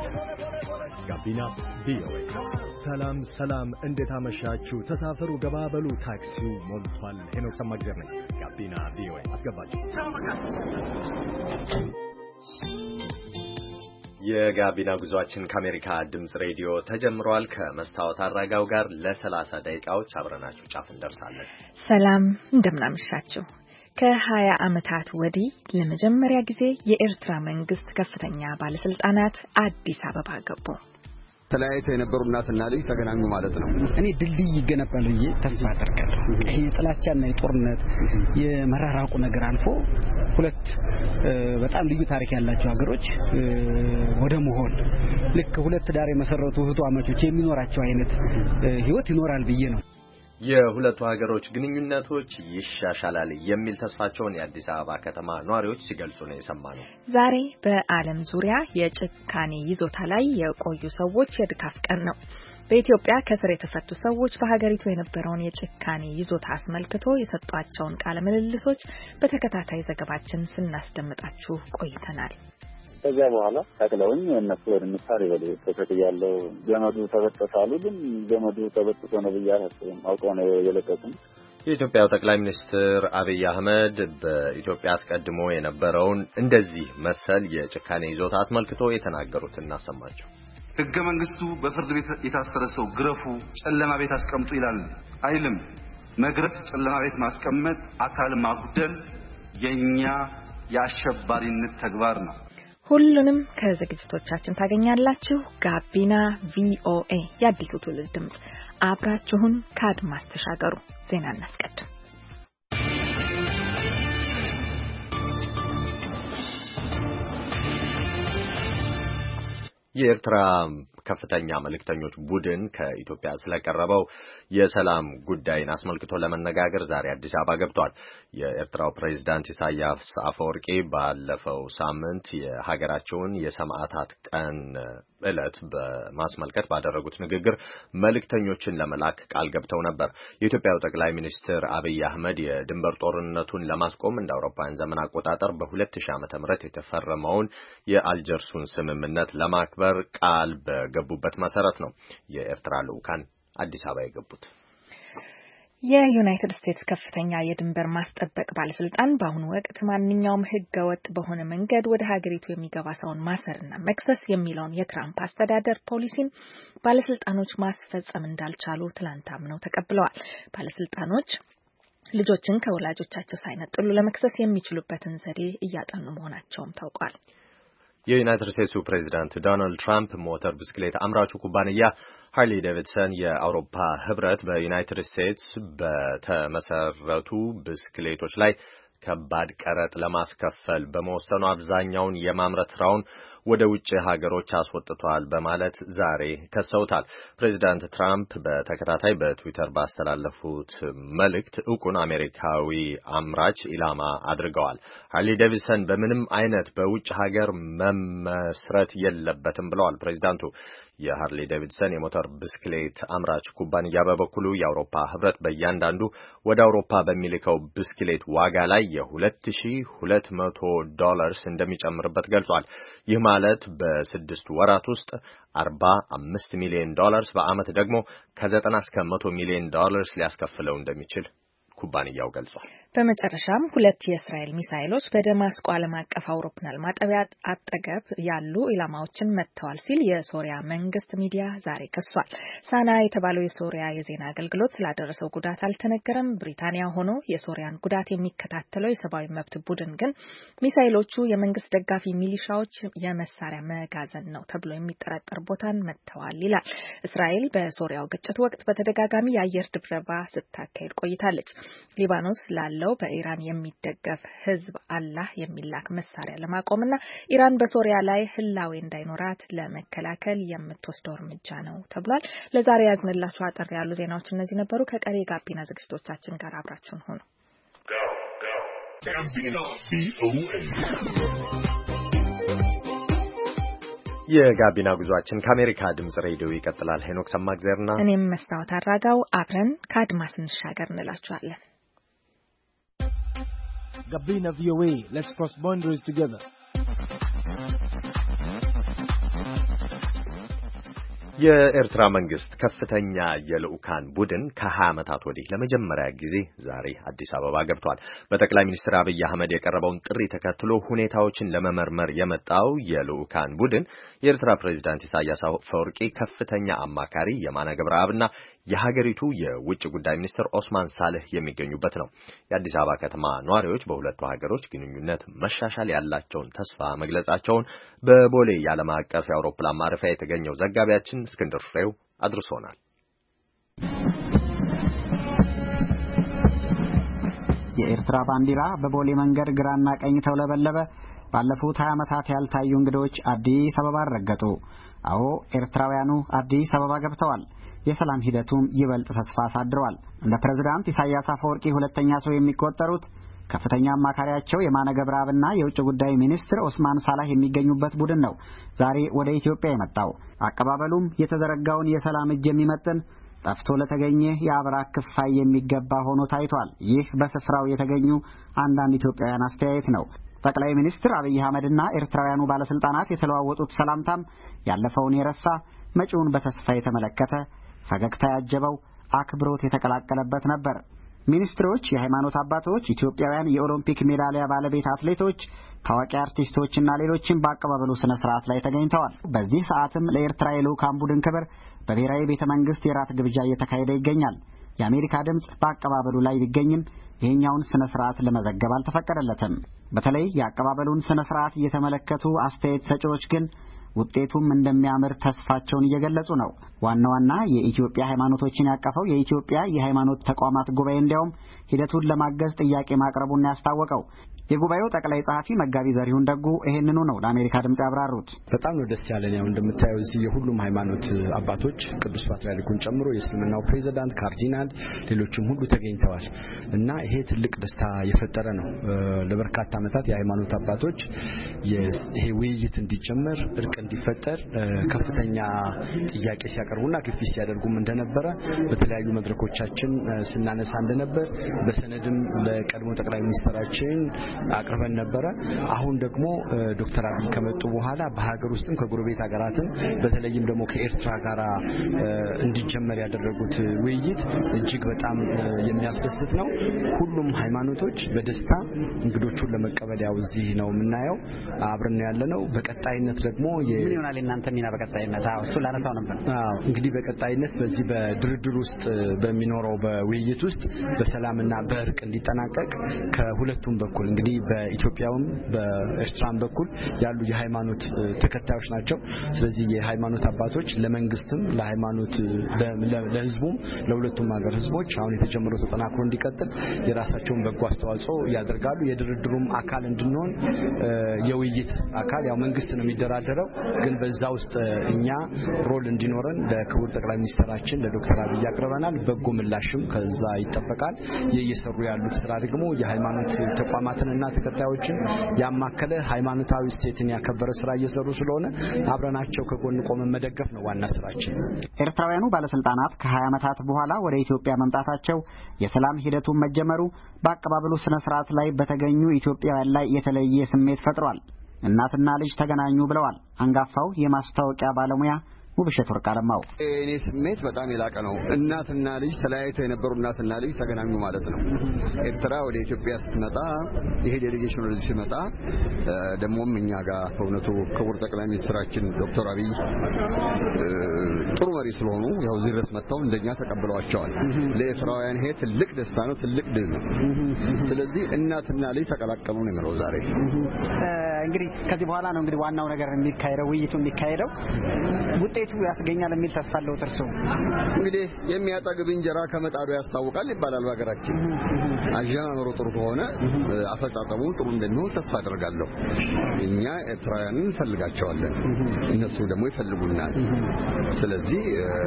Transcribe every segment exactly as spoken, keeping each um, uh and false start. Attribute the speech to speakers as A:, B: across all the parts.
A: ጋቢና ቪኦኤ። ሰላም ሰላም፣ እንዴት አመሻችሁ? ተሳፈሩ፣ ገባበሉ፣ ታክሲው ሞልቷል። ሄኖክ ሰማግዘር ነኝ። ጋቢና ቪኦኤ አስገባችሁ።
B: የጋቢና ጉዟችን ከአሜሪካ ድምጽ ሬዲዮ ተጀምሯል። ከመስታወት አራጋው ጋር ለሰላሳ ደቂቃዎች አብረናችሁ ጫፍ እንደርሳለን።
C: ሰላም እንደምናመሻችሁ። ከሀያ ዓመታት ወዲህ ለመጀመሪያ ጊዜ የኤርትራ መንግስት ከፍተኛ ባለስልጣናት አዲስ አበባ ገቡ።
D: ተለያይተው የነበሩ እናትና ልጅ ተገናኙ ማለት ነው።
E: እኔ ድልድይ ይገነባል ብዬ ተስፋ አደርጋለሁ። ይሄ የጥላቻና የጦርነት የመራራቁ ነገር አልፎ ሁለት በጣም ልዩ ታሪክ ያላቸው ሀገሮች ወደ መሆን ልክ ሁለት ዳር የመሰረቱ እህቱ አማቾች የሚኖራቸው አይነት ህይወት ይኖራል ብዬ ነው።
B: የሁለቱ ሀገሮች ግንኙነቶች ይሻሻላል የሚል ተስፋቸውን የአዲስ አበባ ከተማ ነዋሪዎች ሲገልጹ ነው የሰማነው።
C: ዛሬ በዓለም ዙሪያ የጭካኔ ይዞታ ላይ የቆዩ ሰዎች የድጋፍ ቀን ነው። በኢትዮጵያ ከስር የተፈቱ ሰዎች በሀገሪቱ የነበረውን የጭካኔ ይዞታ አስመልክቶ የሰጧቸውን ቃለ ምልልሶች በተከታታይ ዘገባችን ስናስደምጣችሁ ቆይተናል።
F: ከዚያ በኋላ ታክለውኝ እነሱ ወደ ምሳሌ ወደ ተከተ ያለው ገመዱ ተበጠሳሉ። ግን ገመዱ ተበጥሶ ነው ብያለሁ። አውቀው ነው የለቀቁኝ።
B: የኢትዮጵያው ጠቅላይ ሚኒስትር አብይ አህመድ በኢትዮጵያ አስቀድሞ የነበረውን እንደዚህ መሰል የጭካኔ ይዞታ አስመልክቶ የተናገሩት እናሰማቸው።
G: ሕገ መንግስቱ በፍርድ ቤት የታሰረ ሰው ግረፉ፣ ጨለማ ቤት አስቀምጡ ይላል አይልም። መግረፍ፣ ጨለማ ቤት ማስቀመጥ፣ አካል ማጉደል የኛ የአሸባሪነት ተግባር ነው።
C: ሁሉንም ከዝግጅቶቻችን ታገኛላችሁ። ጋቢና ቪኦኤ የአዲሱ ትውልድ ድምጽ፣ አብራችሁን ከአድማስ ተሻገሩ። ዜና እናስቀድም።
B: የኤርትራ ከፍተኛ መልእክተኞች ቡድን ከኢትዮጵያ ስለቀረበው የሰላም ጉዳይን አስመልክቶ ለመነጋገር ዛሬ አዲስ አበባ ገብቷል። የኤርትራው ፕሬዝዳንት ኢሳያስ አፈወርቂ ባለፈው ሳምንት የሀገራቸውን የሰማዕታት ቀን ዕለት በማስመልከት ባደረጉት ንግግር መልእክተኞችን ለመላክ ቃል ገብተው ነበር። የኢትዮጵያው ጠቅላይ ሚኒስትር አብይ አህመድ የድንበር ጦርነቱን ለማስቆም እንደ አውሮፓውያን ዘመን አቆጣጠር በሁለት ሺህ ዓመተ ምህረት የተፈረመውን የአልጀርሱን ስምምነት ለማክበር ቃል በገቡበት መሰረት ነው የኤርትራ ልዑካን አዲስ አበባ የገቡት።
C: የዩናይትድ ስቴትስ ከፍተኛ የድንበር ማስጠበቅ ባለስልጣን በአሁኑ ወቅት ማንኛውም ህገወጥ በሆነ መንገድ ወደ ሀገሪቱ የሚገባ ሰውን ማሰርና መክሰስ የሚለውን የትራምፕ አስተዳደር ፖሊሲን ባለስልጣኖች ማስፈጸም እንዳልቻሉ ትላንት አምነው ተቀብለዋል። ባለስልጣኖች ልጆችን ከወላጆቻቸው ሳይነጥሉ ለመክሰስ የሚችሉበትን ዘዴ እያጠኑ መሆናቸውም ታውቋል።
B: የዩናይትድ ስቴትሱ ፕሬዚዳንት ዶናልድ ትራምፕ ሞተር ብስክሌት አምራቹ ኩባንያ ሃርሊ ዴቪድሰን የአውሮፓ ህብረት በዩናይትድ ስቴትስ በተመሰረቱ ብስክሌቶች ላይ ከባድ ቀረጥ ለማስከፈል በመወሰኑ አብዛኛውን የማምረት ስራውን ወደ ውጭ ሀገሮች አስወጥቷል በማለት ዛሬ ከሰውታል። ፕሬዚዳንት ትራምፕ በተከታታይ በትዊተር ባስተላለፉት መልእክት ዕውቁን አሜሪካዊ አምራች ኢላማ አድርገዋል። ሃርሊ ዴቪድሰን በምንም አይነት በውጭ ሀገር መመስረት የለበትም ብለዋል ፕሬዚዳንቱ። የሃርሊ ዴቪድሰን የሞተር ብስክሌት አምራች ኩባንያ በበኩሉ የአውሮፓ ህብረት በእያንዳንዱ ወደ አውሮፓ በሚልከው ብስክሌት ዋጋ ላይ የሁለት ሺህ ሁለት መቶ ዶላርስ እንደሚጨምርበት ገልጿል። ይህ ማለት በስድስት ወራት ውስጥ አርባ አምስት ሚሊዮን ዶላርስ በአመት ደግሞ ከዘጠና እስከ መቶ ሚሊዮን ዶላርስ ሊያስከፍለው እንደሚችል ኩባንያው ገልጿል።
C: በመጨረሻም ሁለት የእስራኤል ሚሳኤሎች በደማስቆ ዓለም አቀፍ አውሮፕላን ማጠቢያ አጠገብ ያሉ ኢላማዎችን መትተዋል ሲል የሶሪያ መንግስት ሚዲያ ዛሬ ከሷል። ሳና የተባለው የሶሪያ የዜና አገልግሎት ስላደረሰው ጉዳት አልተነገረም። ብሪታንያ ሆኖ የሶሪያን ጉዳት የሚከታተለው የሰብአዊ መብት ቡድን ግን ሚሳኤሎቹ የመንግስት ደጋፊ ሚሊሻዎች የመሳሪያ መጋዘን ነው ተብሎ የሚጠረጠር ቦታን መትተዋል ይላል። እስራኤል በሶሪያው ግጭት ወቅት በተደጋጋሚ የአየር ድብደባ ስታካሄድ ቆይታለች። ሊባኖስ ላለው በኢራን የሚደገፍ ህዝብ አላህ የሚላክ መሳሪያ ለማቆምና ኢራን በሶሪያ ላይ ህላዌ እንዳይኖራት ለመከላከል የምትወስደው እርምጃ ነው ተብሏል። ለዛሬ ያዝንላችሁ አጠር ያሉ ዜናዎች እነዚህ ነበሩ። ከቀሪ ጋቢና ዝግጅቶቻችን ጋር አብራችሁን ሆኑ።
B: የጋቢና ጉዟችን ከአሜሪካ ድምጽ ሬዲዮ ይቀጥላል። ሄኖክ ሰማግዘርና
C: እኔም መስታወት አራጋው አብረን ከአድማስ እንሻገር እንላችኋለን።
H: Gabina V O A, let's cross boundaries together.
B: የኤርትራ መንግስት ከፍተኛ የልኡካን ቡድን ከሀያ ዓመታት ወዲህ ለመጀመሪያ ጊዜ ዛሬ አዲስ አበባ ገብቷል። በጠቅላይ ሚኒስትር አብይ አህመድ የቀረበውን ጥሪ ተከትሎ ሁኔታዎችን ለመመርመር የመጣው የልኡካን ቡድን የኤርትራ ፕሬዝዳንት ኢሳያስ አፈወርቂ ከፍተኛ አማካሪ የማነ ገብረአብና የሀገሪቱ የውጭ ጉዳይ ሚኒስትር ኦስማን ሳልህ የሚገኙበት ነው። የአዲስ አበባ ከተማ ነዋሪዎች በሁለቱ ሀገሮች ግንኙነት መሻሻል ያላቸውን ተስፋ መግለጻቸውን በቦሌ የዓለም አቀፍ የአውሮፕላን ማረፊያ የተገኘው ዘጋቢያችን እስክንድር ፍሬው አድርሶናል።
H: የኤርትራ ባንዲራ በቦሌ መንገድ ግራና ቀኝ ተውለበለበ። ባለፉት ሀያ ዓመታት ያልታዩ እንግዶች አዲስ አበባ ረገጡ። አዎ ኤርትራውያኑ አዲስ አበባ ገብተዋል። የሰላም ሂደቱም ይበልጥ ተስፋ አሳድሯል። እንደ ፕሬዝዳንት ኢሳያስ አፈወርቂ ሁለተኛ ሰው የሚቆጠሩት ከፍተኛ አማካሪያቸው የማነ ገብረአብና የውጭ ጉዳይ ሚኒስትር ኦስማን ሳላህ የሚገኙበት ቡድን ነው ዛሬ ወደ ኢትዮጵያ የመጣው። አቀባበሉም የተዘረጋውን የሰላም እጅ የሚመጥን ጠፍቶ ለተገኘ የአብራክ ክፋይ የሚገባ ሆኖ ታይቷል። ይህ በስፍራው የተገኙ አንዳንድ ኢትዮጵያውያን አስተያየት ነው። ጠቅላይ ሚኒስትር አብይ አህመድና ኤርትራውያኑ ባለስልጣናት የተለዋወጡት ሰላምታም ያለፈውን የረሳ መጪውን በተስፋ የተመለከተ ፈገግታ ያጀበው አክብሮት የተቀላቀለበት ነበር። ሚኒስትሮች፣ የሃይማኖት አባቶች፣ ኢትዮጵያውያን የኦሎምፒክ ሜዳሊያ ባለቤት አትሌቶች፣ ታዋቂ አርቲስቶችና ሌሎችም በአቀባበሉ ስነ ስርዓት ላይ ተገኝተዋል። በዚህ ሰዓትም ለኤርትራ የልኡካን ቡድን ክብር በብሔራዊ ቤተ መንግስት የራት ግብዣ እየተካሄደ ይገኛል። የአሜሪካ ድምጽ በአቀባበሉ ላይ ቢገኝም ይሄኛውን ስነ ስርዓት ለመዘገብ አልተፈቀደለትም። በተለይ የአቀባበሉን ስነ ስርዓት እየተመለከቱ አስተያየት ሰጪዎች ግን ውጤቱም እንደሚያምር ተስፋቸውን እየገለጹ ነው። ዋና ዋና የኢትዮጵያ ሃይማኖቶችን ያቀፈው የኢትዮጵያ የሃይማኖት ተቋማት ጉባኤ እንዲያውም ሂደቱን ለማገዝ ጥያቄ ማቅረቡን ያስታወቀው የጉባኤው ጠቅላይ ጸሐፊ መጋቢ ዘሪሁን ደጉ ይሄንኑ ነው ለአሜሪካ ድምጽ ያብራሩት።
I: በጣም ነው ደስ ያለን። ያው እንደምታየው እዚህ የሁሉም ሃይማኖት አባቶች ቅዱስ ፓትርያርኩን ጨምሮ የእስልምናው ፕሬዝዳንት፣ ካርዲናል፣ ሌሎችም ሁሉ ተገኝተዋል እና ይሄ ትልቅ ደስታ የፈጠረ ነው። ለበርካታ ዓመታት የሃይማኖት አባቶች ይሄ ውይይት እንዲጀመር፣ እርቅ እንዲፈጠር ከፍተኛ ጥያቄ ሲያቀርቡና ግፊት ሲያደርጉም እንደነበረ በተለያዩ መድረኮቻችን ስናነሳ እንደነበር በሰነድም ለቀድሞ ጠቅላይ ሚኒስትራችን አቅርበን ነበረ። አሁን ደግሞ ዶክተር አብይ ከመጡ በኋላ በሀገር ውስጥም ከጎረቤት ሀገራትም በተለይም ደግሞ ከኤርትራ ጋር እንዲጀመር ያደረጉት ውይይት እጅግ በጣም የሚያስደስት ነው። ሁሉም ሃይማኖቶች በደስታ እንግዶቹን ለመቀበል ያው እዚህ ነው የምናየው፣ አብረን ያለነው። በቀጣይነት ደግሞ
H: ምን ይሆናል እናንተ ሚና በቀጣይነት? አዎ እሱ ላነሳው ነበር።
I: አዎ እንግዲህ በቀጣይነት በዚህ በድርድር ውስጥ በሚኖረው በውይይት ውስጥ በሰላምና በእርቅ እንዲጠናቀቅ ከሁለቱም በኩል እንግዲህ በኢትዮጵያውም በኤርትራም በኩል ያሉ የሃይማኖት ተከታዮች ናቸው። ስለዚህ የሃይማኖት አባቶች ለመንግስትም ለሃይማኖት ለህዝቡም ለሁለቱም ሀገር ህዝቦች አሁን የተጀመረው ተጠናክሮ እንዲቀጥል የራሳቸውን በጎ አስተዋጽኦ ያደርጋሉ። የድርድሩም አካል እንድንሆን የውይይት አካል ያው መንግስት ነው የሚደራደረው፣ ግን በዛ ውስጥ እኛ ሮል እንዲኖረን ለክቡር ጠቅላይ ሚኒስትራችን ለዶክተር አብይ አቅርበናል። በጎ ምላሽም ከዛ ይጠበቃል። የየሰሩ ያሉት ስራ ደግሞ የሃይማኖት ተቋማትንና ተከታዮችን ያማከለ ሃይማኖታዊ ስቴትን ያከበረ ስራ እየሰሩ ስለሆነ አብረናቸው ከጎን ቆመን መደገፍ ነው ዋና ስራችን።
H: ኤርትራውያኑ ባለስልጣናት ከሀያ ዓመታት በኋላ ወደ ኢትዮጵያ መምጣታቸው የሰላም ሂደቱን መጀመሩ በአቀባበሉ ስነ ስርዓት ላይ በተገኙ ኢትዮጵያውያን ላይ የተለየ ስሜት ፈጥሯል። እናትና ልጅ ተገናኙ ብለዋል አንጋፋው የማስታወቂያ ባለሙያ ውብሸት ወርቃለማው።
D: እኔ ስሜት በጣም የላቀ ነው። እናትና ልጅ ተለያይተው የነበሩ እናትና ልጅ ተገናኙ ማለት ነው። ኤርትራ ወደ ኢትዮጵያ ስትመጣ ይሄ ዴሌጌሽን ወደ ሲመጣ ደሞም እኛ ጋር በእውነቱ ክቡር ጠቅላይ ሚኒስትራችን ዶክተር አብይ ጥሩ መሪ ስለሆኑ ያው እዚህ ድረስ መጥተው እንደኛ ተቀብለዋቸዋል። ለኤርትራውያን ይሄ ትልቅ ደስታ ነው፣ ትልቅ ድል ነው። ስለዚህ እናትና ልጅ ተቀላቀሉ ነው የሚለው ዛሬ።
H: እንግዲህ ከዚህ በኋላ ነው እንግዲህ ዋናው ነገር የሚካሄደው፣ ውይይቱ የሚካሄደው። ውጤቱ ያስገኛል የሚል ተስፋ አለው እርሱ?
D: እንግዲህ የሚያጠግብ እንጀራ ከመጣዱ ያስታውቃል ይባላል በሀገራችን። አጀማመሩ ጥሩ ከሆነ አፈጻጸሙ ጥሩ እንደሚሆን ተስፋ አደርጋለሁ። እኛ ኤርትራውያንን እንፈልጋቸዋለን፣ እነሱ ደግሞ ይፈልጉናል። ስለዚህ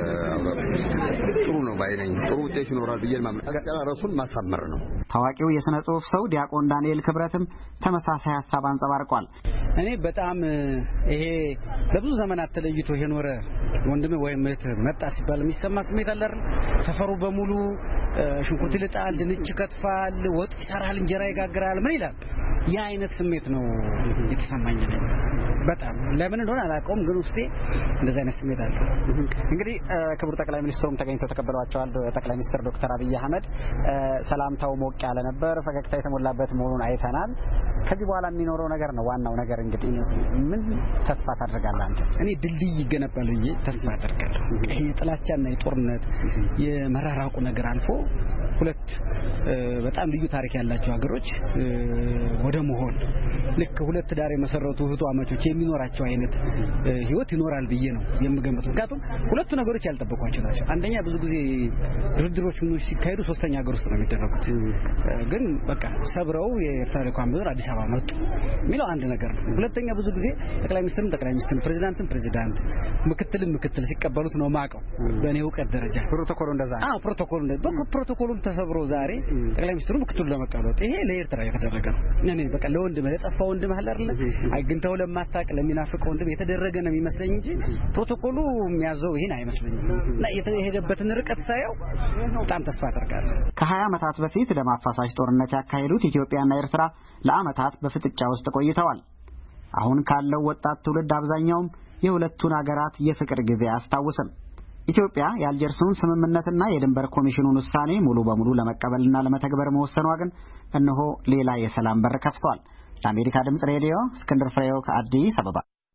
D: ጥሩ ነው ባይነኝ፣ ጥሩ ውጤት ይኖራል ብዬ ማመን ማሳመር ነው።
H: ታዋቂው የሥነ ጽሑፍ ሰው ዲያቆን ዳንኤል ክብረትም ተመሳሳይ ሐሳብ አንጸባርቋል።
E: እኔ በጣም ይሄ ለብዙ ዘመናት ተለይቶ የኖረ ወንድም ወይም እህት መጣ ሲባል የሚሰማ ስሜት አለ አይደል? ሰፈሩ በሙሉ ሽንኩርት ይልጣል፣ ድንች ከትፋል፣ ወጥ ይሰራል፣ እንጀራ ይጋግራል፣ ምን ይላል? ያ አይነት ስሜት ነው የተሰማኝ። በጣም ለምን እንደሆነ አላውቀውም፣ ግን ውስጤ እንደዛ አይነት ስሜት አለ።
H: እንግዲህ ክቡር ጠቅላይ ሚኒስትሩም ተገኝተው ተቀበሏቸዋል። ጠቅላይ ሚኒስትር ዶክተር አብይ አህመድ ሰላምታው ሞቅ ያለ ነበር፣ ፈገግታ የተሞላበት መሆኑን አይተናል። ከዚህ በኋላ የሚኖረው ነገር ነው ዋናው ነገር። እንግዲህ ምን ተስፋ ታደርጋለህ አንተ?
E: እኔ ድልድይ ይገነባል ብዬ ተስፋ አደርጋለሁ። ይሄ የጥላቻና የጦርነት የመራራቁ ነገር አልፎ ሁለት በጣም ልዩ ታሪክ ያላቸው ሀገሮች ወደ መሆን ልክ ሁለት ዳር የመሰረቱ እህቱ አማቾች የሚኖራቸው አይነት ህይወት ይኖራል ብዬ ነው የምገምተው። ምክንያቱም ሁለቱ ነገሮች ያልጠበቋቸው ናቸው። አንደኛ ብዙ ጊዜ ድርድሮች ምን ሲካሄዱ ሶስተኛ ሀገር ውስጥ ነው የሚደረጉት። ግን በቃ ሰብረው የኤርትራ ሊቀመንበር አዲስ አበባ መጡ የሚለው አንድ ነገር ነው። ሁለተኛ ብዙ ጊዜ ጠቅላይ ሚኒስትርም ጠቅላይ ሚኒስትር ፕሬዝዳንትም ፕሬዝዳንት ምክትልም ምክትል ሲቀበሉት ነው ማቀው በእኔ እውቀት ደረጃ
H: ፕሮቶኮሉ እንደዛ ነው።
E: አዎ ፕሮቶኮሉ እንደዛ ፕሮቶኮሉም ተሰብሮ ዛሬ ጠቅላይ ሚኒስትሩ ምክትሉ ለመቀበል ይሄ ለኤርትራ የተደረገ ነው። እኔ በቃ ለወንድም ለጠፋ ወንድም አለ አይደል አይግንተው ለማታቅ ለሚናፍቀው ወንድም የተደረገ ነው የሚመስለኝ እንጂ ፕሮቶኮሉ የሚያዘው ይሄን አይመስለኝም። እና የተሄደበትን ርቀት ሳይው በጣም ተስፋ አደርጋለሁ።
H: ከሀያ ዓመታት በፊት ደም አፋሳሽ ጦርነት ያካሄዱት ኢትዮጵያና ኤርትራ ለዓመታት በፍጥጫ ውስጥ ቆይተዋል። አሁን ካለው ወጣት ትውልድ አብዛኛውም የሁለቱን ሀገራት የፍቅር ጊዜ አያስታውስም። ኢትዮጵያ የአልጀርሱን ስምምነትና የድንበር ኮሚሽኑን ውሳኔ ሙሉ በሙሉ ለመቀበልና ለመተግበር መወሰኗ ግን እነሆ ሌላ የሰላም በር ከፍቷል። ለአሜሪካ ድምጽ ሬዲዮ እስክንድር ፍሬው ከአዲስ አበባ።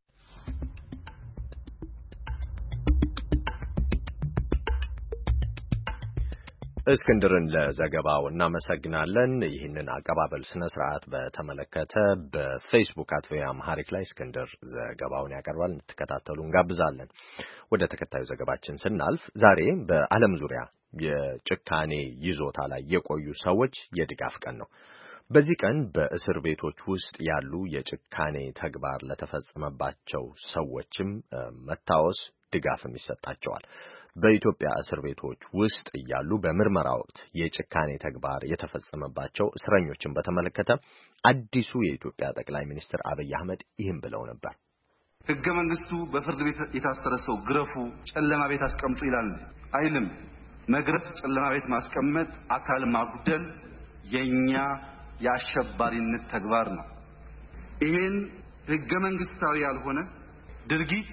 B: እስክንድርን ለዘገባው እናመሰግናለን። ይህንን አቀባበል ስነ ስርዓት በተመለከተ በፌስቡክ አት ቪኦኤ አምሃሪክ ላይ እስክንድር ዘገባውን ያቀርባል። እንድትከታተሉ እንጋብዛለን። ወደ ተከታዩ ዘገባችን ስናልፍ ዛሬ በዓለም ዙሪያ የጭካኔ ይዞታ ላይ የቆዩ ሰዎች የድጋፍ ቀን ነው። በዚህ ቀን በእስር ቤቶች ውስጥ ያሉ የጭካኔ ተግባር ለተፈጸመባቸው ሰዎችም መታወስ ድጋፍም ይሰጣቸዋል። በኢትዮጵያ እስር ቤቶች ውስጥ እያሉ በምርመራ ወቅት የጭካኔ ተግባር የተፈጸመባቸው እስረኞችን በተመለከተ አዲሱ የኢትዮጵያ ጠቅላይ ሚኒስትር አብይ አህመድ ይህን ብለው ነበር።
G: ሕገ መንግስቱ በፍርድ ቤት የታሰረ ሰው ግረፉ፣ ጨለማ ቤት አስቀምጡ ይላል አይልም። መግረፍ፣ ጨለማ ቤት ማስቀመጥ፣ አካል ማጉደል የኛ የአሸባሪነት ተግባር ነው። ይህን ሕገ መንግስታዊ ያልሆነ ድርጊት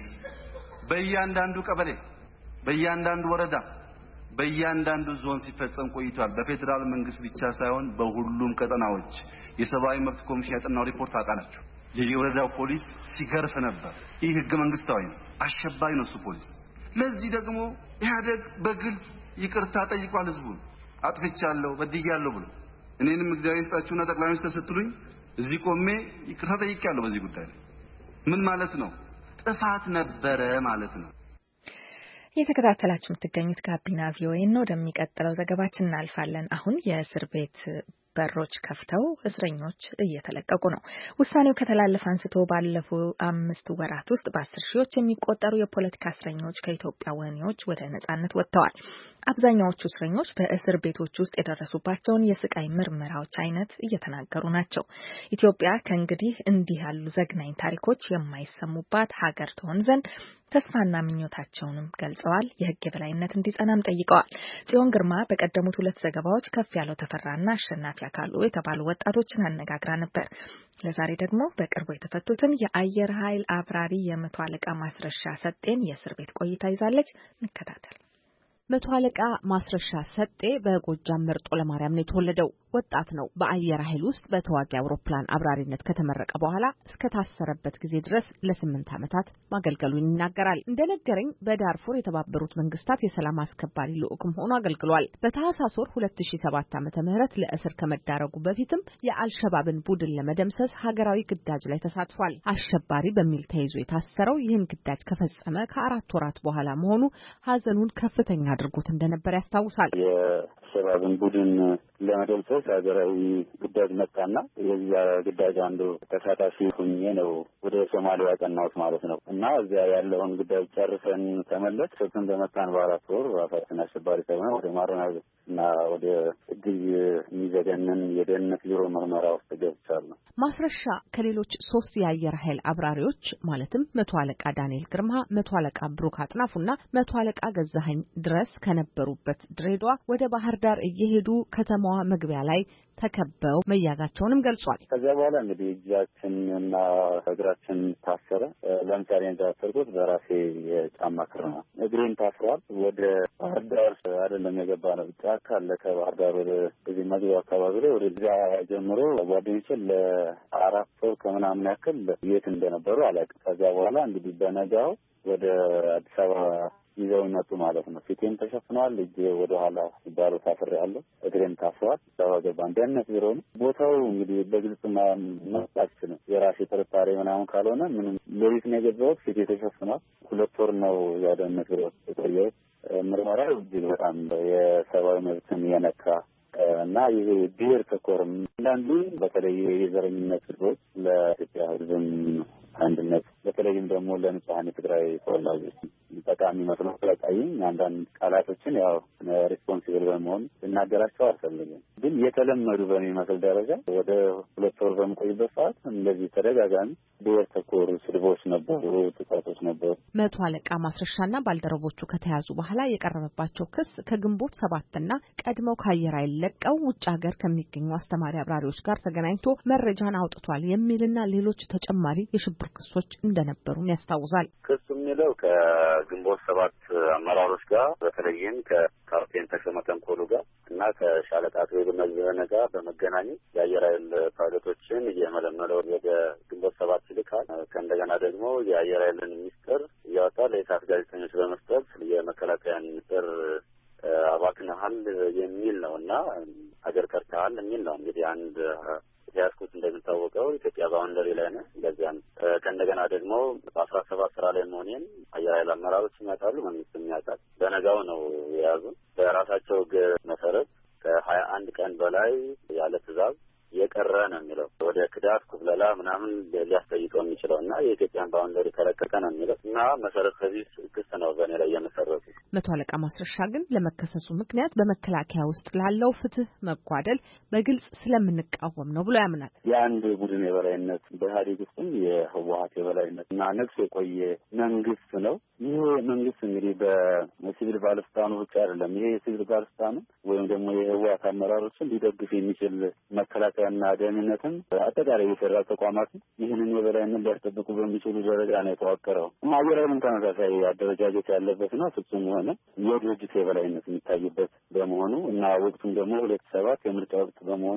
G: በእያንዳንዱ ቀበሌ፣ በእያንዳንዱ ወረዳ፣ በእያንዳንዱ ዞን ሲፈጸም ቆይቷል። በፌዴራል መንግስት ብቻ ሳይሆን በሁሉም ቀጠናዎች የሰብአዊ መብት ኮሚሽን ያጠናው ሪፖርት አቃናቸው። የወረዳው ፖሊስ ሲገርፍ ነበር። ይህ ሕገ መንግስታዊ ነው። አሸባሪ ነው እሱ ፖሊስ። ለዚህ ደግሞ ኢህአዴግ በግልጽ ይቅርታ ጠይቋል። ህዝቡን አጥፍቻለሁ በድያለሁ ብሎ እኔንም እግዚአብሔር ይስጣችሁና ጠቅላይ ሚኒስትር ስትሉኝ እዚህ ቆሜ ይቅርታ ጠይቄያለሁ። በዚህ ጉዳይ ላይ ምን ማለት ነው? ጥፋት ነበረ ማለት ነው።
C: እየተከታተላችሁ የምትገኙት ጋቢና ቪኦኤ ነው። ወደሚቀጥለው ዘገባችን እናልፋለን። አሁን የእስር ቤት በሮች ከፍተው እስረኞች እየተለቀቁ ነው። ውሳኔው ከተላለፈ አንስቶ ባለፉ አምስት ወራት ውስጥ በአስር ሺዎች የሚቆጠሩ የፖለቲካ እስረኞች ከኢትዮጵያ ወህኒዎች ወደ ነጻነት ወጥተዋል። አብዛኛዎቹ እስረኞች በእስር ቤቶች ውስጥ የደረሱባቸውን የስቃይ ምርመራዎች አይነት እየተናገሩ ናቸው። ኢትዮጵያ ከእንግዲህ እንዲህ ያሉ ዘግናኝ ታሪኮች የማይሰሙባት ሀገር ትሆን ዘንድ ተስፋና ምኞታቸውንም ገልጸዋል። የሕግ የበላይነት እንዲጸናም ጠይቀዋል። ጽዮን ግርማ በቀደሙት ሁለት ዘገባዎች ከፍ ያለው ተፈራና አሸናፊ አካሉ የተባሉ ወጣቶችን አነጋግራ ነበር። ለዛሬ ደግሞ በቅርቡ የተፈቱትን የአየር ኃይል አብራሪ የመቶ አለቃ ማስረሻ ሰጤን የእስር ቤት ቆይታ ይዛለች። እንከታተል።
J: መቶ አለቃ ማስረሻ ሰጤ በጎጃም መርጦ ለማርያም ነው የተወለደው። ወጣት ነው። በአየር ኃይል ውስጥ በተዋጊ አውሮፕላን አብራሪነት ከተመረቀ በኋላ እስከ ታሰረበት ጊዜ ድረስ ለስምንት ዓመታት ማገልገሉን ይናገራል። እንደነገረኝ በዳርፉር የተባበሩት መንግስታት የሰላም አስከባሪ ልዑክም ሆኖ አገልግሏል። በታህሳስ ወር ሁለት ሺህ ሰባት ዓመተ ምህረት ለእስር ከመዳረጉ በፊትም የአልሸባብን ቡድን ለመደምሰስ ሀገራዊ ግዳጅ ላይ ተሳትፏል። አሸባሪ በሚል ተይዞ የታሰረው ይህን ግዳጅ ከፈጸመ ከአራት ወራት በኋላ መሆኑ ሀዘኑን ከፍተኛ አድርጎት እንደነበር ያስታውሳል።
F: የአሸባብን ቡድን ለመደምሰስ ሀገራዊ ግዳጅ መጣና የዚያ ግዳጅ አንዱ ተሳታፊ ሁኜ ነው ወደ ሶማሊያ ያቀናሁት ማለት ነው። እና እዚያ ያለውን ግዳጅ ጨርሰን ተመለስ ሰጥተን በመጣን በአራት ወር ራሳችን አሸባሪ ተብለን ወደ ማረሚያ እና ወደ እጅግ የሚዘገንን የደህንነት ቢሮ ምርመራ ውስጥ ገብቻለሁ።
J: ማስረሻ ከሌሎች ሶስት የአየር ኃይል አብራሪዎች ማለትም መቶ አለቃ ዳንኤል ግርማ፣ መቶ አለቃ ብሩክ አጥናፉና መቶ አለቃ ገዛኸኝ ድረስ ድረስ ከነበሩበት ድሬዳዋ ወደ ባህር ዳር እየሄዱ ከተማዋ መግቢያ ላይ ተከበው መያዛቸውንም ገልጿል።
F: ከዚያ በኋላ እንግዲህ እጃችንና እግራችን ታሰረ። ለምሳሌ እንደታሰርኩት በራሴ የጫማ ክር ነው። እግሬን ታስሯል። ወደ ባህር ዳር አይደለም የገባ ነው። ጫካ አለ ከባህር ዳር ወደ እዚህ መግቢያው አካባቢ ላይ ወደዚያ ጀምሮ ጓደኞቼ ለአራት ሰው ከምናምን ያክል የት እንደነበሩ አላውቅም። ከዚያ በኋላ እንግዲህ በነጋው ወደ አዲስ አበባ ይዘው መጡ ማለት ነው። ፊቴም ተሸፍኗል። እጄ ወደ ኋላ ሲባሉ ታስሬያለሁ። እግሬም ታስሯል። ተዋገባን ደህንነት ቢሮ ነው ቦታው። እንግዲህ በግልጽ ማስታወስ ነው የራሴ ጥርጣሬ ምናምን ካልሆነ ምንም ሌሊት ነው የገባሁት። ፊቴ ተሸፍኗል። ሁለት ወር ነው ያው ደህንነት ቢሮ የቆየሁት። ምርመራው እጅግ በጣም የሰብአዊ መብትን የነካ እና ይሄ ብሔር ተኮርም አንዳንዱ በተለይ የዘረኝነት ህዝቦች ለኢትዮጵያ ህዝብም አንድነት በተለይም ደግሞ ለንጹሃን የትግራይ ተወላጆች ጠቃሚ መስሎ ስለታየኝ አንዳንድ ቃላቶችን ያው ሪስፖንሲብል በመሆን ልናገራቸው አልፈልግም። ግን የተለመዱ በሚመስል ደረጃ ወደ ሁለት ወር በምቆይበት ሰዓት እንደዚህ ተደጋጋሚ ብሔር ተኮር ስድቦች ነበሩ፣ ጥቃቶች ነበሩ።
J: መቶ አለቃ ማስረሻና ባልደረቦቹ ከተያዙ በኋላ የቀረበባቸው ክስ ከግንቦት ሰባትና ቀድመው ከአየር ኃይል ለቀው ውጭ ሀገር ከሚገኙ አስተማሪ አብራሪዎች ጋር ተገናኝቶ መረጃን አውጥቷል የሚልና ሌሎች ተጨማሪ የሽብር ክሶች እንደነበሩም ያስታውሳል።
F: ክሱ የሚለው ከግንቦት ሰባት አመራሮች ጋር በተለይም ከካፕቴን ተሾመ ተንኮሉ ጋር እና ከሻለቃ አቶ መዘነ ጋር በመገናኘት የአየር ኃይል ፓይለቶችን እየመለመለው ወደ ግንቦት ሰባት ይልካል። ከእንደገና ደግሞ የአየር ኃይልን ሚስጥር እያወጣ ለኢሳት ጋዜጠኞች በመስጠት የመከላከያን ሚስጥር አባክነሃል የሚል ነው እና ሀገር ከርተሃል የሚል ነው። እንግዲህ አንድ ያስኩት እንደሚታወቀው ኢትዮጵያ ባውንደሪ ላይ ነው። ለዚያም ከእንደገና ደግሞ በአስራ ሰባት ስራ ላይ መሆኔን አየር ኃይል አመራሮች የሚያውቃሉ፣ መንግስትም ያውቃል። በነጋው ነው የያዙ። በራሳቸው ሕግ መሰረት ከሀያ አንድ ቀን በላይ ያለ ትዕዛዝ የቀረ ነው የሚለው ወደ ክዳት ኩብለላ ምናምን ሊያስጠይቀው የሚችለው እና የኢትዮጵያን ባውንደሪ ከለቀቀ ነው የሚለው እና መሰረት ከዚህ ክስ ነው በእኔ ላይ የመሰረቱ።
J: መቶ አለቃ ማስረሻ ግን ለመከሰሱ ምክንያት በመከላከያ ውስጥ ላለው ፍትህ መጓደል በግልጽ ስለምንቃወም ነው ብሎ ያምናል።
F: የአንድ ቡድን የበላይነት በኢህአዴግ ውስጥም የህወሀት የበላይነት እና ነግሶ የቆየ መንግስት ነው። ይህ መንግስት እንግዲህ በሲቪል ባለስልጣኑ ብቻ አይደለም። ይሄ የሲቪል ባለስልጣኑ ወይም ደግሞ የህወሀት አመራሮችን ሊደግፍ የሚችል መከላከያ እና ደህንነትን አጠቃላይ የፌደራል ተቋማትን ይህንን የበላይነት ሊያስጠብቁ በሚችሉ ደረጃ ነው የተዋቀረው። አየር ኃይልም ተመሳሳይ አደረጃጀት ያለበት ነው። ፍጹም የሆነ የድርጅት የበላይነት የሚታይበት በመሆኑ እና ወቅቱም ደግሞ ሁለት ሰባት የምርጫ ወቅት በመሆኑ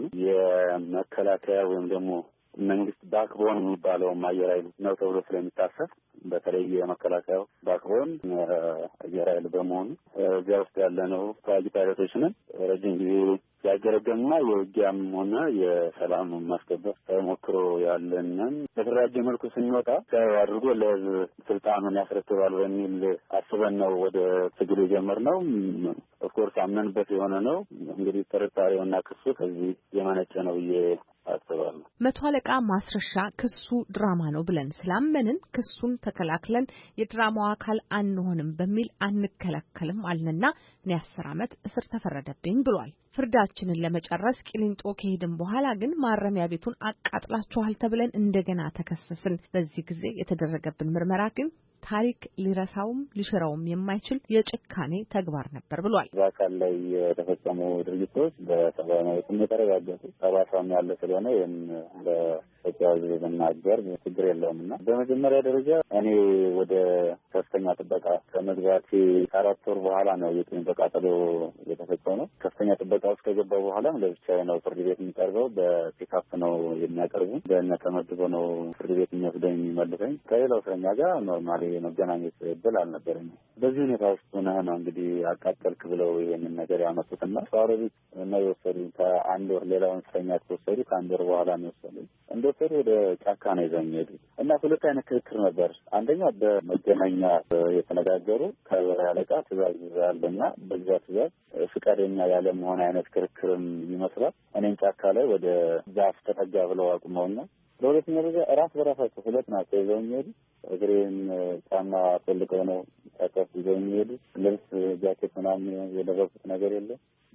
F: የመከላከያ ወይም ደግሞ መንግስት ባክቦን የሚባለውም አየር ኃይል ነው ተብሎ ስለሚታሰብ በተለይ የመከላከያው ባክቦን አየር ኃይል በመሆኑ እዚያ ውስጥ ያለነው ተዋጊ ፓይለቶች ነን። ረጅም ጊዜ ያገለገልና የውጊያም ሆነ የሰላም ማስከበር ተሞክሮ ያለንን በተደራጀ መልኩ ስንወጣ ሳይ አድርጎ ለህዝብ ስልጣኑን ያስረክባል በሚል አስበን ነው ወደ ትግል የጀመርነው። ኦፍኮርስ አምነንበት የሆነ ነው። እንግዲህ ጥርጣሬውና ክሱ ከዚህ የመነጨ ነው ብዬ አስባለሁ።
J: መቶ አለቃ ማስረሻ ክሱ ድራማ ነው ብለን ስላመንን ክሱን ተከላክለን የድራማው አካል አንሆንም በሚል አንከላከልም አልንና እኔ አስር ዓመት እስር ተፈረደብኝ ብሏል። ፍርዳችንን ለመጨረስ ቂሊንጦ ከሄድን በኋላ ግን ማረሚያ ቤቱን አቃጥላችኋል ተብለን እንደገና ተከሰስን። በዚህ ጊዜ የተደረገብን ምርመራ ግን ታሪክ ሊረሳውም ሊሽረውም የማይችል የጭካኔ ተግባር ነበር ብሏል።
F: በአካል ላይ የተፈጸሙ ድርጊቶች በሰብአዊ መብት የተረጋገጡ ጠባሳም ያለ ስለሆነ ይህም ለኢትዮጵያ ሕዝብ ብናገር ችግር የለውም እና በመጀመሪያ ደረጃ እኔ ወደ ከፍተኛ ጥበቃ ከመግባቴ ከአራት ወር በኋላ ነው የቂሊንጦ ቃጠሎ የተፈጸመው። ከፍተኛ ጥበቃ ውስጥ ከገባው በኋላ ለብቻዬ ነው ፍርድ ቤት የሚቀርበው። በፒካፕ ነው የሚያቀርቡ። በእነ ተመድቦ ነው ፍርድ ቤት የሚወስደኝ የሚመልሰኝ። ከሌላው እስረኛ ጋር ኖርማሊ የመገናኘት እድል አልነበረኝም። በዚህ ሁኔታ ውስጥ ሆነህ ነው እንግዲህ አቃጠልክ ብለው ይህንን ነገር ያመጡትና ሸዋሮቢት ነው የወሰዱ። ከአንድ ወር ሌላውን እስረኛ ተወሰዱ። ከአንድ ወር በኋላ ነው የወሰዱ። እንደወሰዱ ወደ ጫካ ነው ይዘውኝ ሄዱ እና ሁለት አይነት ክርክር ነበር። አንደኛ በመገናኛ የተነጋገሩ ከበላይ አለቃ ትእዛዝ ያለና በዛ ትእዛዝ ፍቃደኛ ያለ መሆን አይነት ክርክርም ይመስላል። እኔም ጫካ ላይ ወደ ዛፍ ተጠጋ ብለው አቁመውና በሁለተኛ ደረጃ ራስ በራሳቸው ሁለት ናቸው ይዘው የሚሄዱ። እግሬን ጫማ ፈልቀው ነው ጫካ ይዘው የሚሄዱ። ልብስ ጃኬት ምናምን የደረሱት ነገር የለም።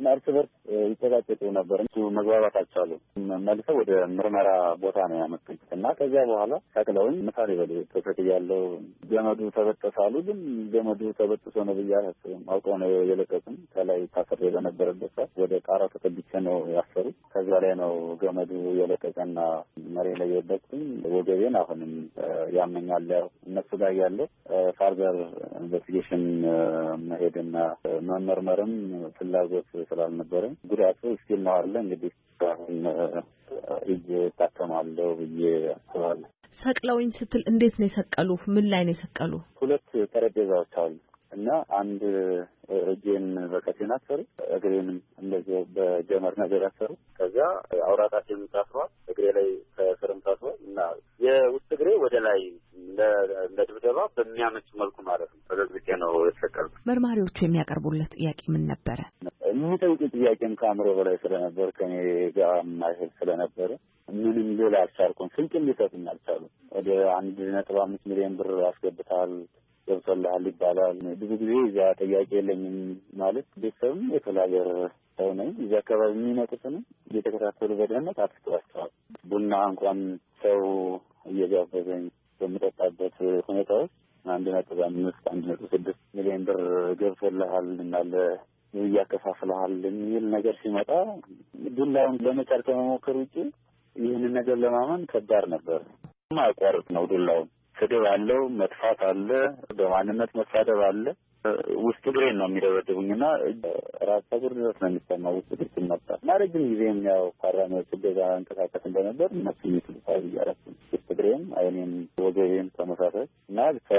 F: እርስ በርስ ይተጋጨጡ ነበር። እሱ መግባባት አልቻሉም። መልሰው ወደ ምርመራ ቦታ ነው ያመጡኝ እና ከዚያ በኋላ ሰቅለውኝ ምሳሌ በል ተፈት ያለው ገመዱ ተበጠሳሉ። ግን ገመዱ ተበጥሶ ነው ብዬ አላስብም። አውቀው ነው የለቀቁኝ። ከላይ ታስሬ በነበረበት ሰዓት ወደ ጣራ ተጠብቼ ነው ያሰሩ። ከዚያ ላይ ነው ገመዱ የለቀቀና መሬት ላይ የወደቅኩኝ። ወገቤን አሁንም ያመኛል። እነሱ ጋር ያለው ፋርዘር ኢንቨስቲጌሽን መሄድና መመርመርም ፍላጎት ስላልነበረኝ ጉዳቱ እስኪል ነው አለ። እንግዲህ አሁን እጅ ታከማለሁ ብዬ አስባለሁ።
J: ሰቅለውኝ ስትል እንዴት ነው የሰቀሉ? ምን ላይ ነው የሰቀሉ?
F: ሁለት ጠረጴዛዎች አሉ እና አንድ እጄን በቀቴን አሰሩ፣ እግሬንም እንደዚህ በጀመር ነገር አሰሩ። ከዛ አውራጣቴን ታስሯል፣ እግሬ ላይ ከስርም ታስሯል እና የውስጥ እግሬ ወደ ላይ ለድብደባ በሚያመች መልኩ ማለት ነው ተዘግዝቄ ነው የተሰቀልኩት።
J: መርማሪዎቹ የሚያቀርቡለት ጥያቄ ምን ነበረ?
F: የሚጠይቁት ጥያቄም ከአእምሮ በላይ ስለነበር ከኔ ጋር የማይሄድ ስለነበረ ምንም ሌላ አልቻልኩም። ስንቅም ሊሰጡኝ አልቻሉም። ወደ አንድ ነጥብ አምስት ሚሊዮን ብር አስገብተሃል ገብቶልሃል ይባላል። ብዙ ጊዜ እዚያ ጥያቄ የለኝም ማለት ቤተሰብም የተለያየ ሰው ነኝ። እዚያ አካባቢ የሚመጡትንም እየተከታተሉ በደህንነት አትተዋቸዋል። ቡና እንኳን ሰው እየጋበዘኝ በምጠጣበት ሁኔታ ውስጥ አንድ ነጥብ አምስት አንድ ነጥብ ስድስት ሚሊዮን ብር ገብቶልሃል እናለ እያከፋፍልሃል የሚል ነገር ሲመጣ ዱላውን ለመጫር ከመሞከር ውጭ ይህንን ነገር ለማመን ከባድ ነበር። ማቋረጥ ነው ዱላውን። ስድብ አለው፣ መጥፋት አለ፣ በማንነት መሳደብ አለ። ውስጥ እግሬን ነው የሚደበድቡኝና ራስ ፀጉር ድረስ ነው የሚሰማው ውስጥ እግር ሲመጣ እና ረጅም ጊዜም ያው ፓርላሜንት ገዛ እንቀሳቀስ እንደነበር እነሱ ይትልሳል እያረሱ ውስጥ እግሬን፣ አይኔን፣ ወገቤን ተመሳሳይ እና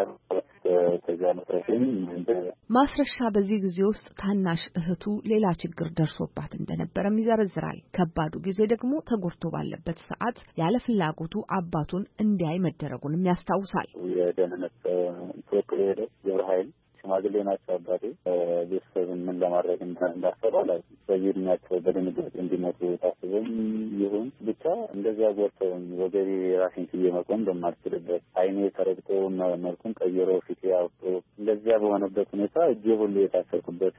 F: ከዚያ መጥረሴን
J: ማስረሻ በዚህ ጊዜ ውስጥ ታናሽ እህቱ ሌላ ችግር ደርሶባት እንደነበረም ይዘረዝራል። ከባዱ ጊዜ ደግሞ ተጎድቶ ባለበት ሰዓት ያለ ፍላጎቱ አባቱን እንዲያይ መደረጉንም ያስታውሳል።
F: የደህንነት ተወክሎ ሄደ ገብረ ኃይል ሽማግሌ ናቸው አባቴ። ቤተሰብን ምን ለማድረግ እንዳሰባ ላይ በየድሜያቸው በድንጋጤ እንዲመጡ ታስበም ይሁን ብቻ እንደዚያ ጎርተውኝ ወገቤ ራሴን ችዬ መቆም በማልችልበት አይኔ ተረግጦ መልኩን ቀይሮ ፊቴ አውጥቶ እንደዚያ በሆነበት ሁኔታ እጄ ሁሉ የታሰርኩበት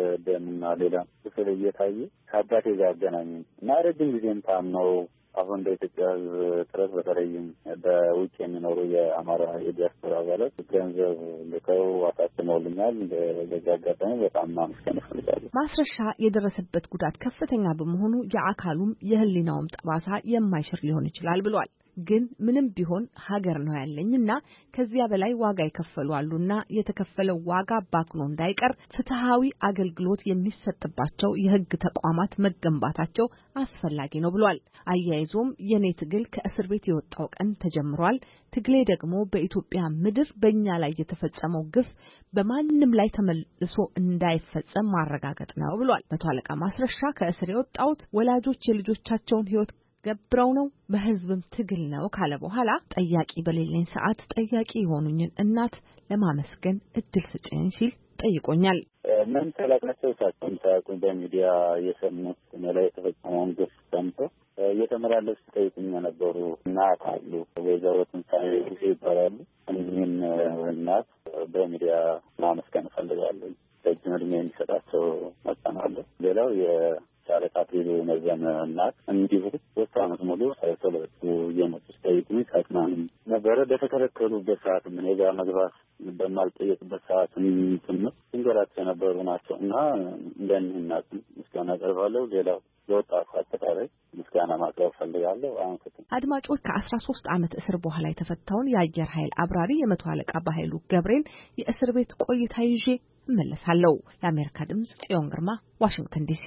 F: ደምና ሌላ ክፍል እየታየ ከአባቴ ጋር አገናኙ እና ረጅም ጊዜም ታምነው አሁን በኢትዮጵያ ሕዝብ ጥረት በተለይም በውጭ የሚኖሩ የአማራ የዲያስፖራ አባላት ገንዘብ ልከው አሳትመውልኛል። በዚህ አጋጣሚ በጣም ማመስገን እፈልጋለሁ።
J: ማስረሻ የደረሰበት ጉዳት ከፍተኛ በመሆኑ የአካሉም የሕሊናውም ጠባሳ የማይሽር ሊሆን ይችላል ብሏል። ግን ምንም ቢሆን ሀገር ነው ያለኝና ከዚያ በላይ ዋጋ ይከፈሉ አሉና የተከፈለው ዋጋ ባክኖ እንዳይቀር ፍትሃዊ አገልግሎት የሚሰጥባቸው የሕግ ተቋማት መገንባታቸው አስፈላጊ ነው ብሏል። አያይዞም የኔ ትግል ከእስር ቤት የወጣው ቀን ተጀምሯል። ትግሌ ደግሞ በኢትዮጵያ ምድር በእኛ ላይ የተፈጸመው ግፍ በማንም ላይ ተመልሶ እንዳይፈጸም ማረጋገጥ ነው ብሏል። መቶ አለቃ ማስረሻ ከእስር የወጣውት ወላጆች የልጆቻቸውን ሕይወት ገብረው ነው በህዝብም ትግል ነው ካለ በኋላ ጠያቂ በሌለኝ ሰዓት ጠያቂ የሆኑኝን እናት ለማመስገን እድል ስጭኝ ሲል ጠይቆኛል።
F: ምን ተላቃቸው ሳይሆን ሳያውቁ በሚዲያ የሰሙት እኔ ላይ የተፈጸመውን ግፍ ሰምተው እየተመላለሱ ጠይቁኝ የነበሩ እናት አሉ። ወይዘሮ ትንሳኤ ጊዜ ይባላሉ። እኒህን እናት በሚዲያ ማመስገን እፈልጋለሁ። ረጅም ዕድሜ እንዲሰጣቸው መጸናለሁ። ሌላው ሻለቃ አክሊሉ መዘን እናት እንዲሁ ሶስት ዓመት ሙሉ ሳይሰለቹ እየመጡ ሲጠይቁኝ ሳጽናኑ ነበረ። በተከለከሉበት ሰዓት እኔ ጋር መግባት በማልጠየቅበት ሰዓት ትምህርት ሲንገላቱ የነበሩ ናቸው እና እንደኒህ እናት ምስጋና አቀርባለሁ። ሌላው ለወጣቱ አጠቃላይ ምስጋና ማቅረብ ፈልጋለሁ። አሁን
J: አድማጮች ከአስራ ሶስት ዓመት እስር በኋላ የተፈታውን የአየር ኃይል አብራሪ የመቶ አለቃ በኃይሉ ገብሬን የእስር ቤት ቆይታ ይዤ እመለሳለሁ። ለአሜሪካ ድምጽ ጽዮን ግርማ ዋሽንግተን ዲሲ።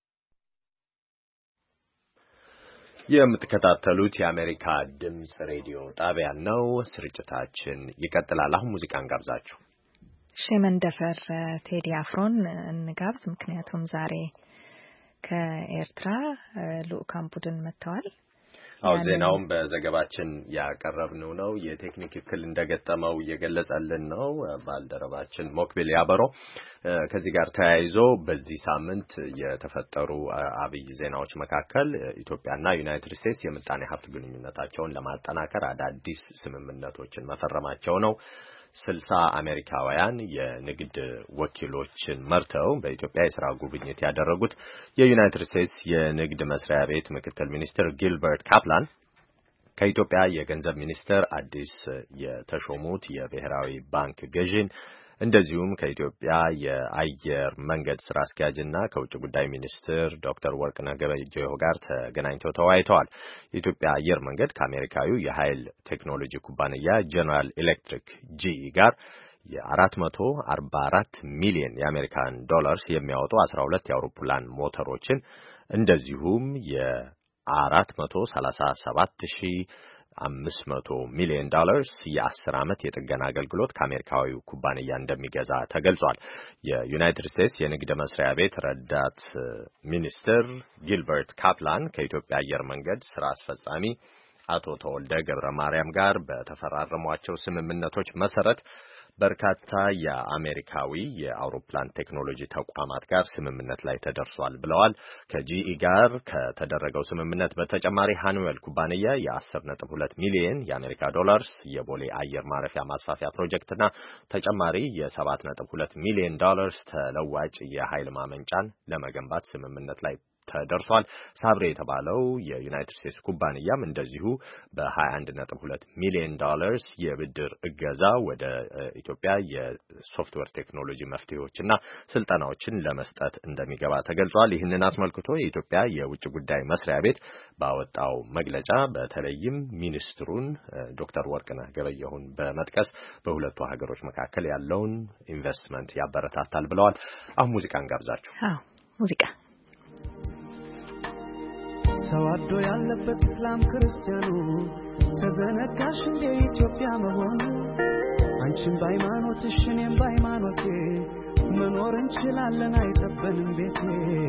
B: የምትከታተሉት የአሜሪካ ድምጽ ሬዲዮ ጣቢያ ነው። ስርጭታችን ይቀጥላል። አሁን ሙዚቃን ጋብዛችሁ
C: ሸመንደፈር ቴዲ አፍሮን እንጋብዝ። ምክንያቱም ዛሬ ከኤርትራ ልኡካን ቡድን መጥተዋል።
B: አው ዜናውን በዘገባችን ያቀረብነው ነው። የቴክኒክ እክል እንደገጠመው እየገለጸልን ነው ባልደረባችን ሞክቢል ያበሮ። ከዚህ ጋር ተያይዞ በዚህ ሳምንት የተፈጠሩ አብይ ዜናዎች መካከል ኢትዮጵያና ዩናይትድ ስቴትስ የምጣኔ ሀብት ግንኙነታቸውን ለማጠናከር አዳዲስ ስምምነቶችን መፈረማቸው ነው። ስልሳ አሜሪካውያን የንግድ ወኪሎችን መርተው በኢትዮጵያ የሥራ ጉብኝት ያደረጉት የዩናይትድ ስቴትስ የንግድ መስሪያ ቤት ምክትል ሚኒስትር ጊልበርት ካፕላን ከኢትዮጵያ የገንዘብ ሚኒስትር አዲስ የተሾሙት የብሔራዊ ባንክ ገዢን እንደዚሁም ከኢትዮጵያ የአየር መንገድ ስራ አስኪያጅና ከውጭ ጉዳይ ሚኒስትር ዶክተር ወርቅነህ ገበየሁ ጋር ተገናኝተው ተወያይተዋል። የኢትዮጵያ አየር መንገድ ከአሜሪካዊው የኃይል ቴክኖሎጂ ኩባንያ ጀነራል ኤሌክትሪክ ጂኢ ጋር የአራት መቶ አርባ አራት ሚሊዮን የአሜሪካን ዶላርስ የሚያወጡ አስራ ሁለት የአውሮፕላን ሞተሮችን እንደዚሁም የአራት መቶ ሰላሳ ሰባት ሺህ አምስት መቶ ሚሊዮን ዶላርስ የአስር ዓመት የጥገና አገልግሎት ከአሜሪካዊው ኩባንያ እንደሚገዛ ተገልጿል። የዩናይትድ ስቴትስ የንግድ መስሪያ ቤት ረዳት ሚኒስትር ጊልበርት ካፕላን ከኢትዮጵያ አየር መንገድ ስራ አስፈጻሚ አቶ ተወልደ ገብረ ማርያም ጋር በተፈራረሟቸው ስምምነቶች መሰረት በርካታ የአሜሪካዊ የአውሮፕላን ቴክኖሎጂ ተቋማት ጋር ስምምነት ላይ ተደርሷል ብለዋል። ከጂኢ ጋር ከተደረገው ስምምነት በተጨማሪ ሃኒዌል ኩባንያ የአስር ነጥብ ሁለት ሚሊዮን የአሜሪካ ዶላርስ የቦሌ አየር ማረፊያ ማስፋፊያ ፕሮጀክትና ተጨማሪ የሰባት ነጥብ ሁለት ሚሊዮን ዶላርስ ተለዋጭ የኃይል ማመንጫን ለመገንባት ስምምነት ላይ ተደርሷል። ሳብሬ የተባለው የዩናይትድ ስቴትስ ኩባንያም እንደዚሁ በሀያ አንድ ነጥብ ሁለት ሚሊዮን ዶላርስ የብድር እገዛ ወደ ኢትዮጵያ የሶፍትዌር ቴክኖሎጂ መፍትሄዎችና ስልጠናዎችን ለመስጠት እንደሚገባ ተገልጿል። ይህንን አስመልክቶ የኢትዮጵያ የውጭ ጉዳይ መስሪያ ቤት ባወጣው መግለጫ በተለይም ሚኒስትሩን ዶክተር ወርቅነህ ገበየሁን በመጥቀስ በሁለቱ ሀገሮች መካከል ያለውን ኢንቨስትመንት ያበረታታል ብለዋል። አሁን ሙዚቃን ጋብዛችሁ።
C: አዎ ሙዚቃ
K: ተዋዶ ያለበት እስላም ክርስቲያኑ ተዘነጋሽ እንደ ኢትዮጵያ መሆኑ አንቺም በሃይማኖትሽ እኔም በሃይማኖቴ መኖር እንችላለን አይጠበንም ቤቴ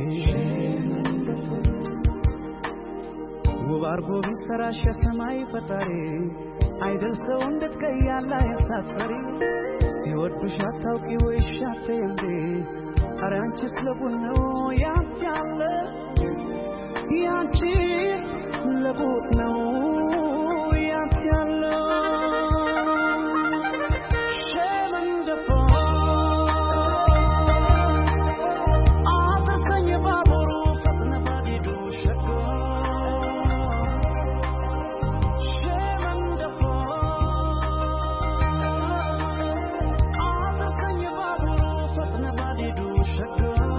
K: ውብ አርጎ ቢሰራሽ የሰማይ ፈጣሪ አይደል ሰው እንድትቀያላ ያሳፈሪ ሲወዱሽ አታውቂ ወይሽ አትየምዴ ኧረ አንቺስ ለቡን ነው ያንቺ ያለ ያንቺ ለቡት ነው ያንቺ ያለው ሸመንደፋ አተሰኝ ባቡሩ ፈጥነ ባዲዱ ሸጎ ሸመንደፋ አተሰኝ ባቡሩ ፈጥነ ባዲዱ ሸጎ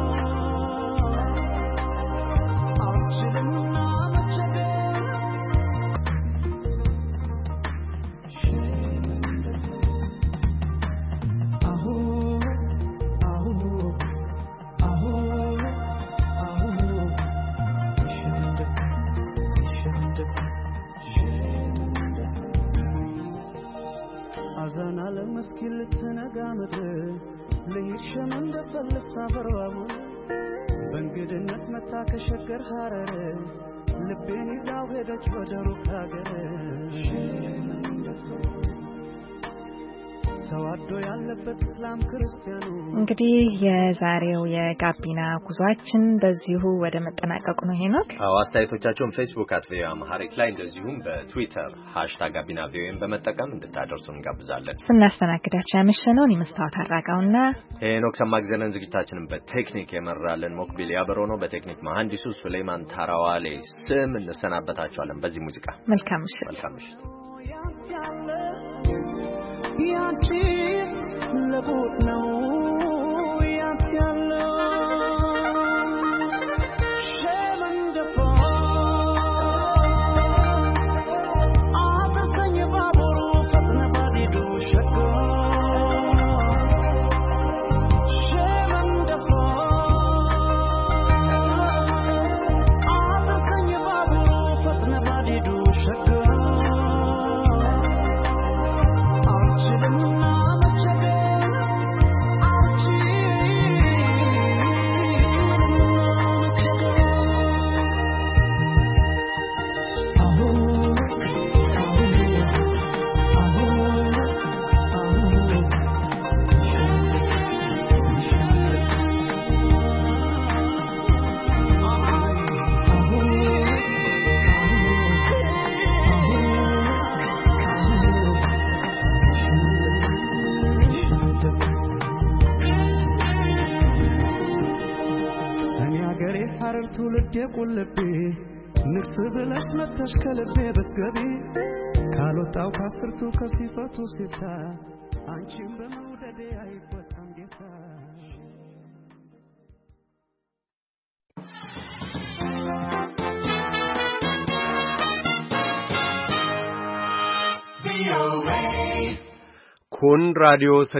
K: መስኪን ልትነጋ ምድር ልሂድ ሸመንደ ፈለስታ በርባቡ በእንግድነት መታ ከሸገር ሐረር ልቤን ይዛው ሄደች ወደ ሩቅ ሀገር ተዋዶ ያለበት እስላም ክርስቲያኑ።
C: እንግዲህ የዛሬው የጋቢና ጉዟችን በዚሁ ወደ መጠናቀቁ ነው። ሄኖክ
B: አዎ፣ አስተያየቶቻችሁን ፌስቡክ አት ቪኦኤ አማርኛ ላይ እንደዚሁም በትዊተር ሃሽታግ ጋቢና ቪኦኤን በመጠቀም እንድታደርሱ እንጋብዛለን።
C: ስናስተናግዳችሁ ያመሸነውን የመስታወት አራጋውና
B: ሄኖክ ሰማግዘነን ዝግጅታችንን በቴክኒክ የመራልን ሞክቢል ያበረው ነው። በቴክኒክ መሐንዲሱ ሱሌማን ታራዋሌ ስም እንሰናበታችኋለን በዚህ ሙዚቃ።
C: መልካም ምሽት።
B: መልካም ምሽት።
K: ያንቺ ለቡት ነው ያንቺ ያለው ሸመንደፋ አተሰኝ ባቡሩ ፈጥነ ባዲዱ ሸጎ ሸመንደፋ አተሰኝ ባቡሩ ፈጥነ ባዲዱ ሸጎ Chilling na machage ትውልድ የቁልቤ ንግስ ብለሽ መተሽ ከልቤ ብትገቢ ካልወጣው ከአስርቱ ከሲፈቱ ሲታ አንቺን በመውደዴ አይቆጣም ጌታ
B: kun radio